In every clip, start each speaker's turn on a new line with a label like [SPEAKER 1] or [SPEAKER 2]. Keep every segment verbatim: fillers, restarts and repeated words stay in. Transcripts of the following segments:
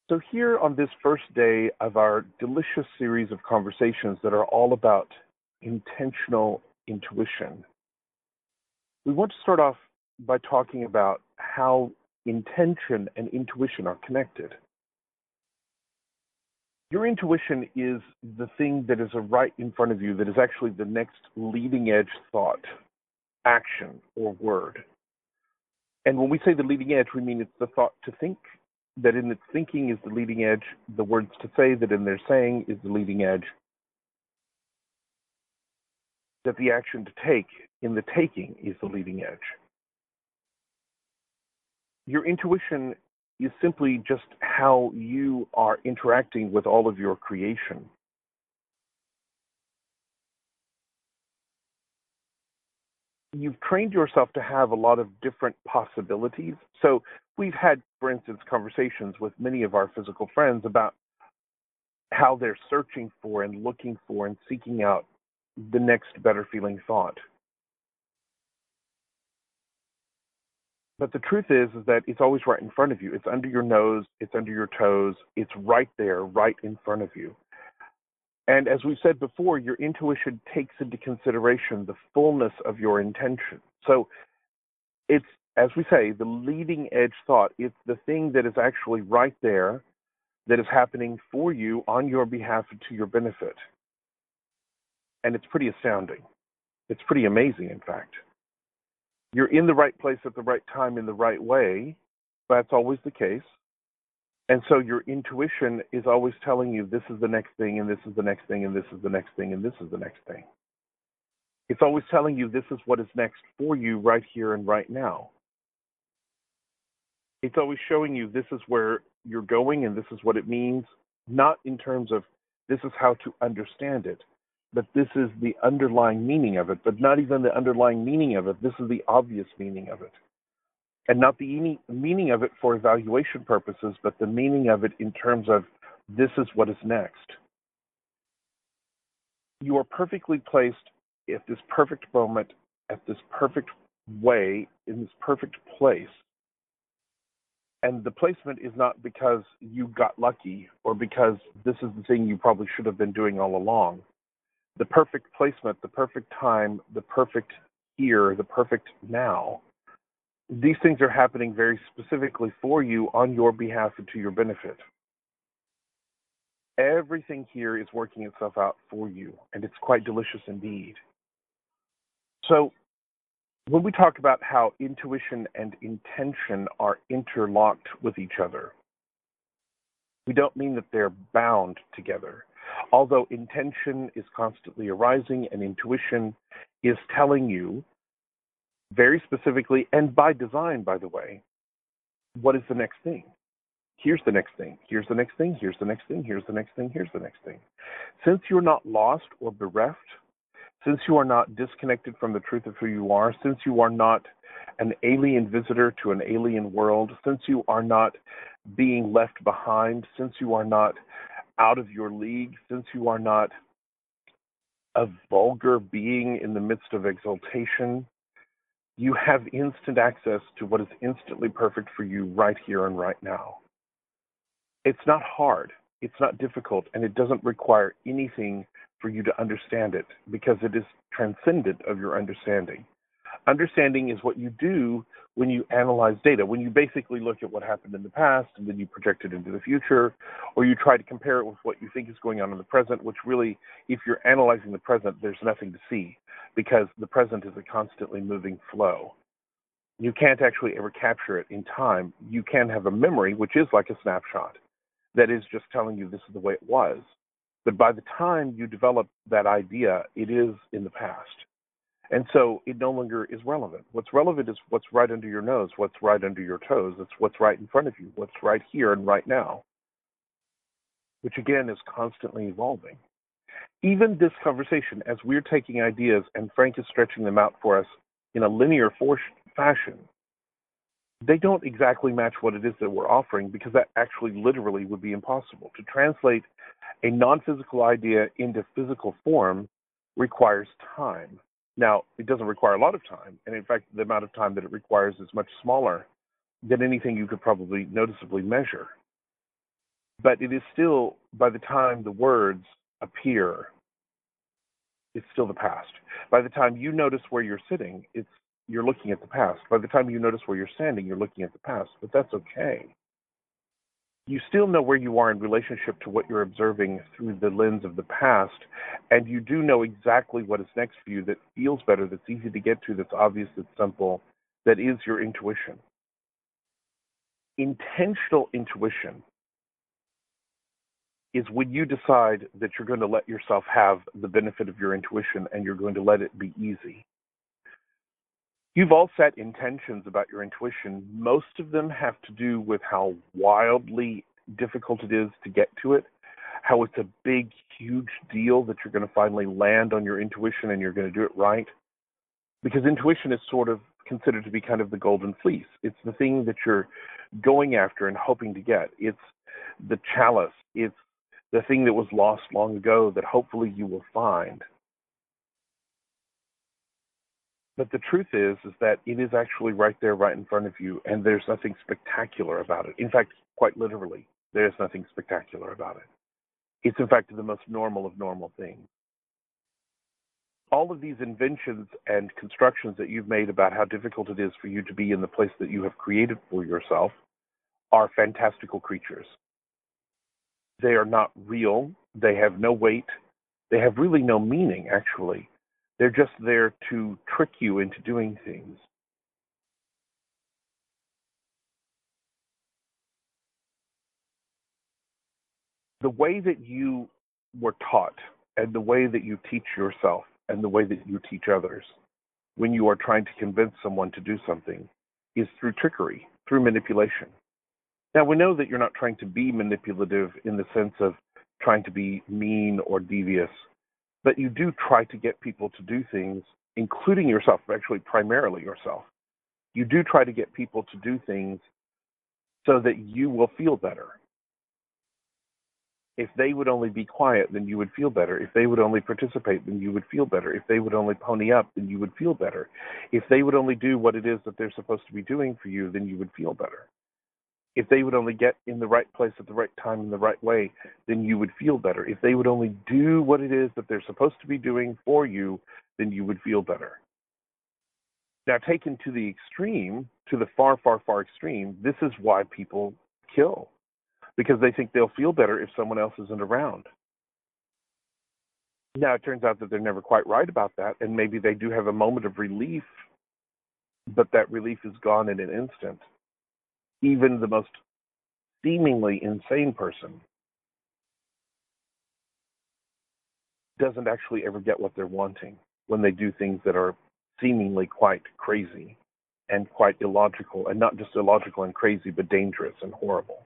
[SPEAKER 1] So, here on this first day of our delicious series of conversations that are all about intentional intuition, we want to start off by talking about how intention and intuition are connected. Your intuition is the thing that is right in front of you that is actually the next leading edge thought, action, or word. And when we say the leading edge, we mean it's the thought to think, that in its thinking is the leading edge, the words to say that in their saying is the leading edge, that the action to take in the taking is the leading edge. Your intuition is simply just how you are interacting with all of your creation. You've trained yourself to have a lot of different possibilities. So we've had, for instance, conversations with many of our physical friends about how they're searching for and looking for and seeking out the next better feeling thought. But the truth is, is that it's always right in front of you. It's under your nose, it's under your toes, it's right there, right in front of you. And as we said before, your intuition takes into consideration the fullness of your intention. So it's, as we say, the leading edge thought. It's the thing that is actually right there, that is happening for you on your behalf and to your benefit. And it's pretty astounding. It's pretty amazing, in fact. You're in the right place at the right time in the right way. That's always the case. And so your intuition is always telling you this is the next thing, and this is the next thing, and this is the next thing, and this is the next thing. It's always telling you this is what is next for you right here and right now. It's always showing you this is where you're going and this is what it means, not in terms of this is how to understand it, but this is the underlying meaning of it, but not even the underlying meaning of it. This is the obvious meaning of it. And not the meaning of it for evaluation purposes, but the meaning of it in terms of this is what is next. You are perfectly placed at this perfect moment, at this perfect way, in this perfect place. And the placement is not because you got lucky or because this is the thing you probably should have been doing all along. The perfect placement, the perfect time, the perfect here, the perfect now. These things are happening very specifically for you on your behalf and to your benefit. Everything here is working itself out for you, and it's quite delicious indeed. So, when we talk about how intuition and intention are interlocked with each other, we don't mean that they're bound together. Although intention is constantly arising and intuition is telling you very specifically, and by design, by the way, what is the next thing? Here's the next thing. Here's the next thing. Here's the next thing. Here's the next thing. Here's the next thing. Since you're not lost or bereft, since you are not disconnected from the truth of who you are, since you are not an alien visitor to an alien world, since you are not being left behind, since you are not out of your league, since you are not a vulgar being in the midst of exaltation, you have instant access to what is instantly perfect for you right here and right now. It's not hard, it's not difficult, and it doesn't require anything for you to understand it because it is transcendent of your understanding. Understanding is what you do when you analyze data, when you basically look at what happened in the past and then you project it into the future, or you try to compare it with what you think is going on in the present, which really, if you're analyzing the present, there's nothing to see because the present is a constantly moving flow. You can't actually ever capture it in time. You can have a memory, which is like a snapshot, that is just telling you this is the way it was. But by the time you develop that idea, it is in the past. And so it no longer is relevant. What's relevant is what's right under your nose, what's right under your toes. It's what's right in front of you, what's right here and right now, which again is constantly evolving. Even this conversation, as we're taking ideas and Frank is stretching them out for us in a linear for- fashion, they don't exactly match what it is that we're offering because that actually literally would be impossible. To translate a non-physical idea into physical form requires time. Now, it doesn't require a lot of time, and in fact, the amount of time that it requires is much smaller than anything you could probably noticeably measure. But it is still, by the time the words appear, it's still the past. By the time you notice where you're sitting, it's you're looking at the past. By the time you notice where you're standing, you're looking at the past. But that's okay. You still know where you are in relationship to what you're observing through the lens of the past, and you do know exactly what is next for you that feels better, that's easy to get to, that's obvious, that's simple, that is your intuition. Intentional intuition is when you decide that you're going to let yourself have the benefit of your intuition and you're going to let it be easy. You've all set intentions about your intuition. Most of them have to do with how wildly difficult it is to get to it, how it's a big, huge deal that you're going to finally land on your intuition and you're going to do it right. Because intuition is sort of considered to be kind of the golden fleece. It's the thing that you're going after and hoping to get. It's the chalice. It's the thing that was lost long ago that hopefully you will find. But the truth is, is that it is actually right there, right in front of you, and there's nothing spectacular about it. In fact, quite literally, there's nothing spectacular about it. It's, in fact, the most normal of normal things. All of these inventions and constructions that you've made about how difficult it is for you to be in the place that you have created for yourself are fantastical creatures. They are not real. They have no weight. They have really no meaning, actually. They're just there to trick you into doing things. The way that you were taught and the way that you teach yourself and the way that you teach others when you are trying to convince someone to do something is through trickery, through manipulation. Now, we know that you're not trying to be manipulative in the sense of trying to be mean or devious, but you do try to get people to do things, including yourself, actually primarily yourself. You do try to get people to do things so that you will feel better. If they would only be quiet, then you would feel better. If they would only participate, then you would feel better. If they would only pony up, then you would feel better. If they would only do what it is that they're supposed to be doing for you, then you would feel better. If they would only get in the right place at the right time in the right way, then you would feel better. If they would only do what it is that they're supposed to be doing for you, then you would feel better. Now, taken to the extreme, to the far, far, far extreme, this is why people kill. Because they think they'll feel better if someone else isn't around. Now, it turns out that they're never quite right about that, and maybe they do have a moment of relief, but that relief is gone in an instant. Even the most seemingly insane person doesn't actually ever get what they're wanting when they do things that are seemingly quite crazy and quite illogical, and not just illogical and crazy, but dangerous and horrible.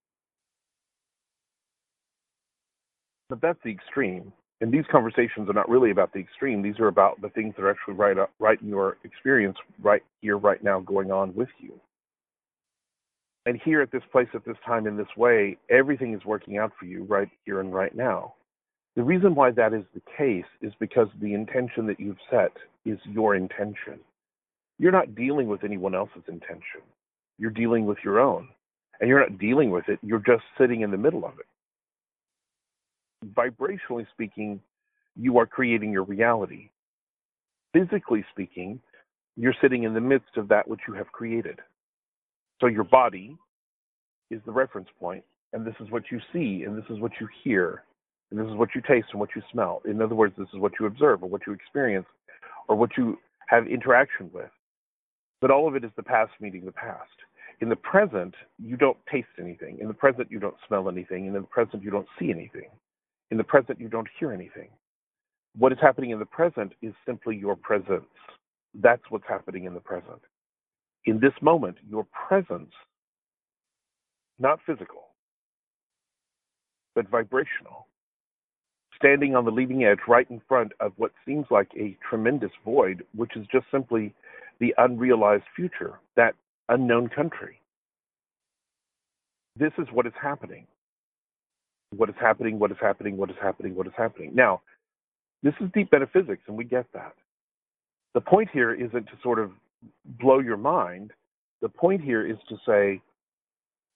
[SPEAKER 1] But that's the extreme. And these conversations are not really about the extreme. These are about the things that are actually right up, right in your experience, right here, right now, going on with you. And here at this place, at this time, in this way, everything is working out for you right here and right now. The reason why that is the case is because the intention that you've set is your intention. You're not dealing with anyone else's intention. You're dealing with your own. And you're not dealing with it. You're just sitting in the middle of it. Vibrationally speaking, you are creating your reality. Physically speaking, you're sitting in the midst of that which you have created. So your body is the reference point, and this is what you see, and this is what you hear, and this is what you taste and what you smell. In other words, this is what you observe or what you experience or what you have interaction with. But all of it is the past meeting the past. In the present, you don't taste anything. In the present, you don't smell anything. In the present, you don't see anything. In the present, you don't hear anything. What is happening in the present is simply your presence. That's what's happening in the present. In this moment, your presence, not physical, but vibrational, standing on the leading edge right in front of what seems like a tremendous void, which is just simply the unrealized future, that unknown country. This is what is happening. What is happening, what is happening, what is happening, what is happening. Now, this is deep metaphysics, and we get that. The point here isn't to sort of blow your mind. The point here is to say,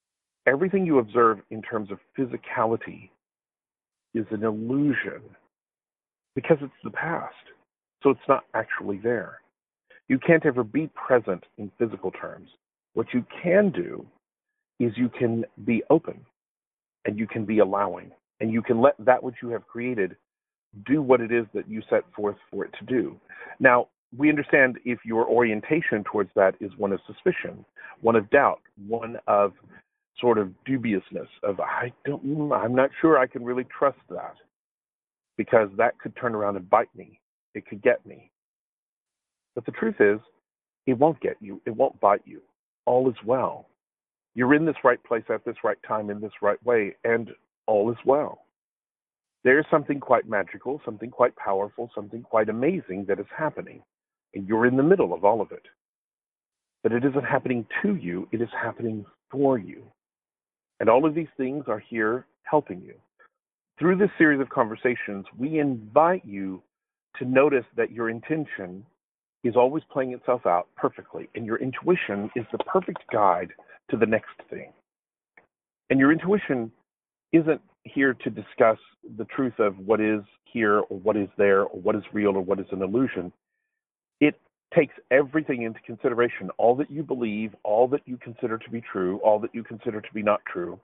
[SPEAKER 1] Everything you observe in terms of physicality is an illusion because it's the past. So it's not actually there. You can't ever be present in physical terms. What you can do is you can be open and you can be allowing and you can let that which you have created do what it is that you set forth for it to do. Now, we understand if your orientation towards that is one of suspicion, one of doubt, one of sort of dubiousness of, I don't, I'm not sure I can really trust that because that could turn around and bite me. It could get me. But the truth is, it won't get you. It won't bite you. All is well. You're in this right place at this right time in this right way, and all is well. There is something quite magical, something quite powerful, something quite amazing that is happening, and you're in the middle of all of it. But it isn't happening to you, it is happening for you. And all of these things are here helping you. Through this series of conversations, we invite you to notice that your intention is always playing itself out perfectly, and your intuition is the perfect guide to the next thing. And your intuition isn't here to discuss the truth of what is here or what is there or what is real or what is an illusion. It takes everything into consideration, all that you believe, all that you consider to be true, all that you consider to be not true.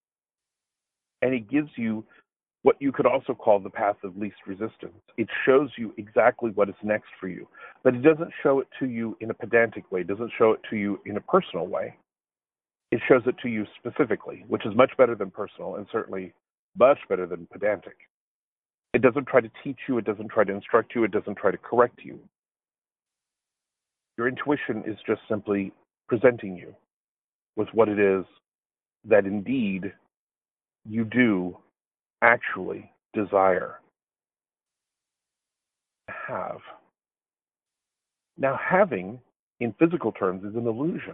[SPEAKER 1] And it gives you what you could also call the path of least resistance. It shows you exactly what is next for you, but it doesn't show it to you in a pedantic way. It doesn't show it to you in a personal way. It shows it to you specifically, which is much better than personal and certainly much better than pedantic. It doesn't try to teach you. It doesn't try to instruct you. It doesn't try to correct you. Your intuition is just simply presenting you with what it is that indeed you do actually desire to have. Now, having, in physical terms, is an illusion.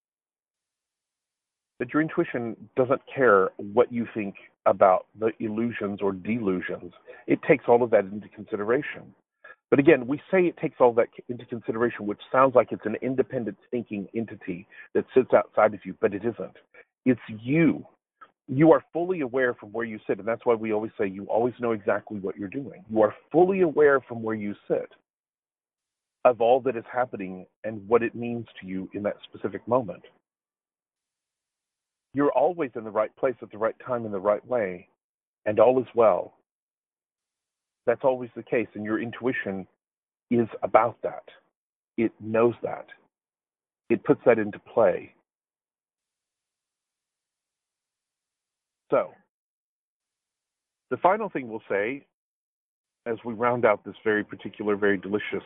[SPEAKER 1] That your intuition doesn't care what you think about the illusions or delusions. It takes all of that into consideration. But again, we say it takes all that into consideration, which sounds like it's an independent thinking entity that sits outside of you, but it isn't. It's you. You are fully aware from where you sit, and that's why we always say you always know exactly what you're doing. You are fully aware from where you sit of all that is happening and what it means to you in that specific moment. You're always in the right place at the right time in the right way, and all is well. That's always the case, and your intuition is about that. It knows that. It puts that into play. So, the final thing we'll say, as we round out this very particular, very delicious,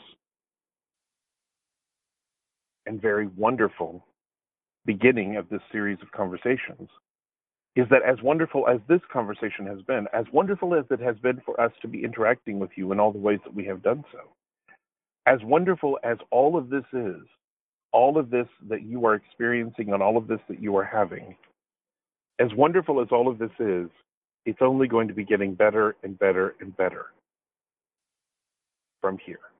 [SPEAKER 1] and very wonderful beginning of this series of conversations, is that as wonderful as this conversation has been, as wonderful as it has been for us to be interacting with you in all the ways that we have done so, as wonderful as all of this is, all of this that you are experiencing and all of this that you are having, as wonderful as all of this is, it's only going to be getting better and better and better from here.